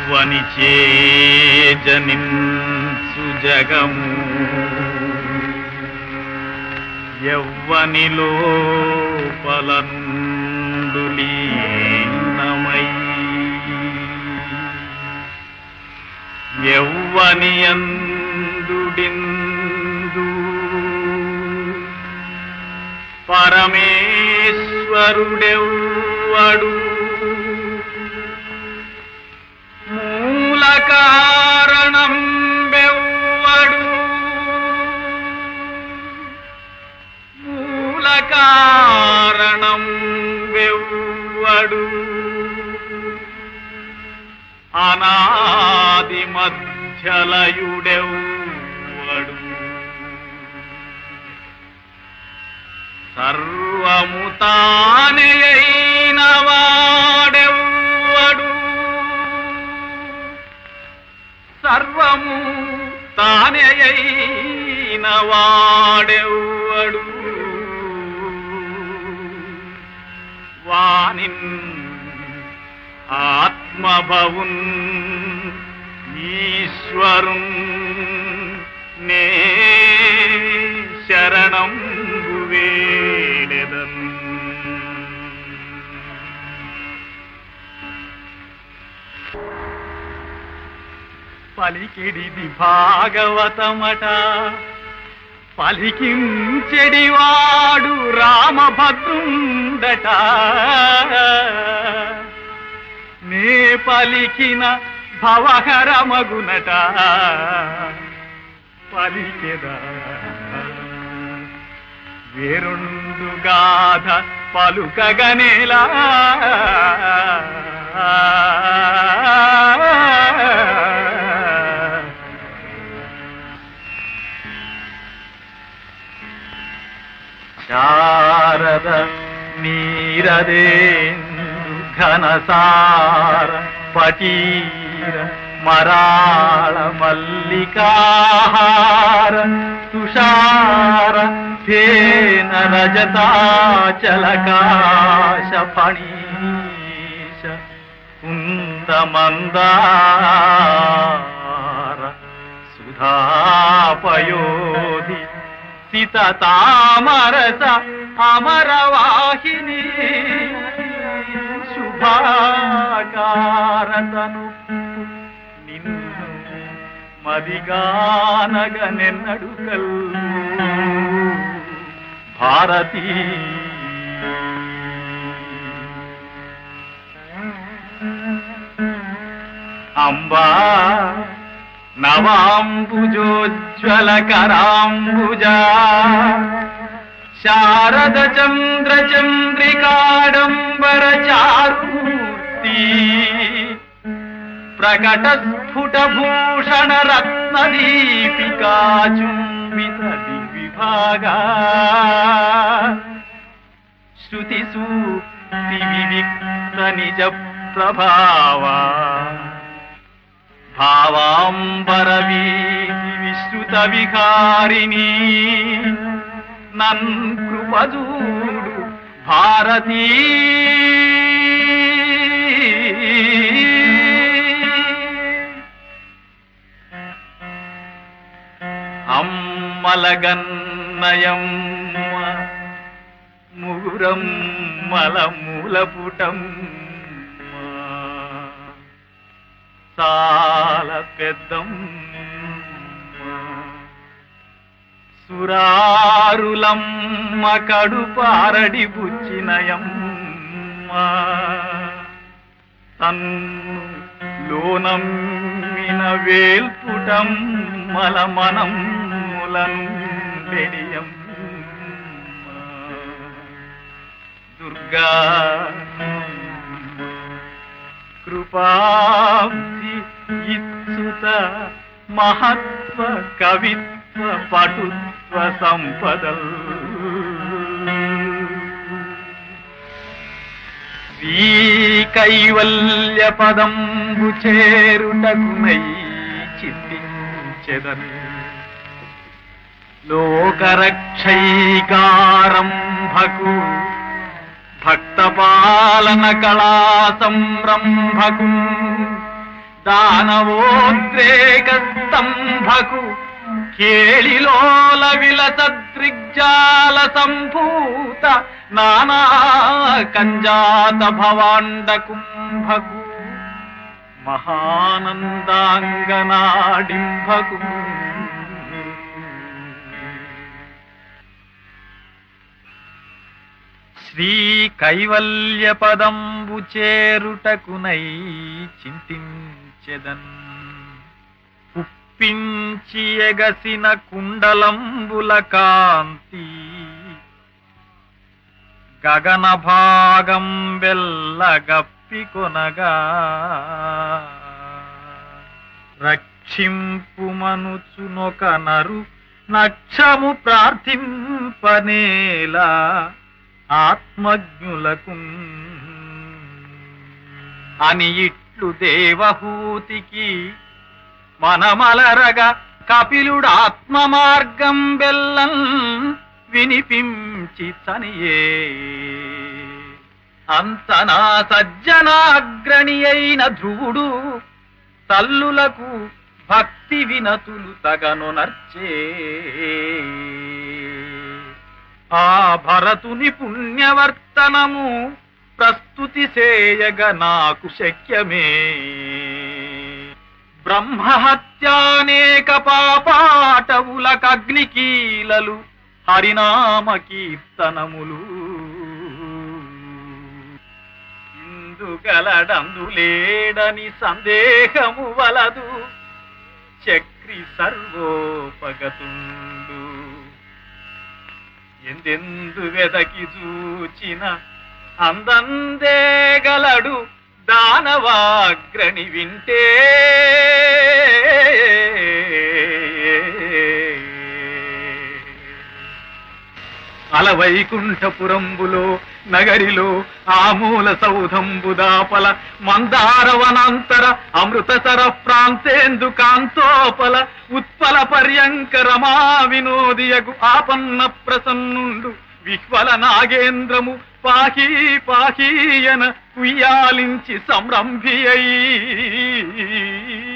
ఎవ్వనిచే జనించు జగము ఎవ్వని లోపల నుండు లీనమై ఎవ్వని యందుడిందు పరమేశ్వరుడెవ్వడు మూల కారణం బెవ్వడు మూల కారణం బెవ్వడు అనాది మధ్యలయుడెవ్వడు సర్వము తానెయైన వాడెవ్వడు సర్వము తానెయైన వాడెవ్వడు వానిన్ ఆత్మభవున్ ఈశ్వరున్ నే శరణంబు వేడెదన్ పలికిడిది భాగవతమట పలికించెడివాడు రామభద్రుండట నే పలికిన భవహరమగునట పలికెదా వేరుండు గాథ పలుకగనేలా శారద నీరదేందు ఘనసార పటీర మరాళ మల్లికాహార తుషార ఫేన రజతాచలకాశ ఫణీశ కుందమందార సుధాపయోధి సితతామరస అమరవాహిని శుభాకారతను నిన్ను మదిగానగనెన్నడు కల్లు భారతీ అంబా నవాంబుజోజ్వలకరాంబుజా శారద చంద్ర చంద్రికాడంబర చారుమూర్తి ప్రకట స్ఫుట భూషణ రత్నదీపికా చుంబిత దిగ్విభాగా శృతి సూక్తి వివిక్త నిజ ప్రభావా భావాంబర వీధి విశ్రుత విహారిణి నన్ కృపజూడు భారతీ అమ్మలగన్నయమ్మ ముగురమ్మల మూలపుటం చాలా పెద్దం సురారులమ్మ కడుపారడి బుచ్చినయమ్మ తన్ను లోనమ్మిన వేల్పుటం మలమనములను బెడియం దుర్గా కృపాబ్ధి ఇత్సుత మహత్వ కవిత్వ పటుత్వ సంపదల్ శ్రీ కైవల్య పదంబు చేరుటకునై చింతించెదన్ లోకరక్షైకారంభకు భక్తపాలన కళా సంరంభకు దానవోద్రేక స్తంభకు కేళిలోల విలసదృగ్జాల సంభూత నానా కంజాత భవాండ కుంభకు మహానందాంగనాడింభకు శ్రీ కైవల్య పదంబు చేరుటకునై చింతించెదన్ ఉప్పించి ఎగసిన కుండలంబుల కాంతి గగన భాగం వెల్లగప్పికొనగా రక్షింపుమనుచునొక నరు నక్షము ప్రార్థింపనేలా ఆత్మజ్ఞులకు అని ఇట్లు దేవహూతికి మనమలరగా కపిలుడు ఆత్మ మార్గం బెల్లం వినిపించి తనియే అంతనా సజ్జనాగ్రణి అయిన ధ్రువుడు తల్లులకు భక్తి వినతులు తగనునర్చే ఆ భరతుని పుణ్యవర్తనము ప్రస్తుతి చేయగ నాకు శక్యమే బ్రహ్మహత్యానేక పాపాటవులకగ్నికీలలు హరినామ కీర్తనములు ఇందుగలడందులేడని సందేహము వలదు చక్రి సర్వోపగతుండు ఎందెందు వెదకి చూచిన అందందేగలడు దానవాగ్రణి వింటే అలవైకుంఠపురంబులో నగరిలో ఆమూల సౌధంబుదాపల మందారవనాంతర అమృతసర ప్రాంతేందు కాంతోపల ఉత్పల పర్యంకరమా వినోదియగు ఆపన్న ప్రసన్నుండు విహ్వల నాగేంద్రము పాహీ పాహీయన ఉయ్యాలించి సంరంభియై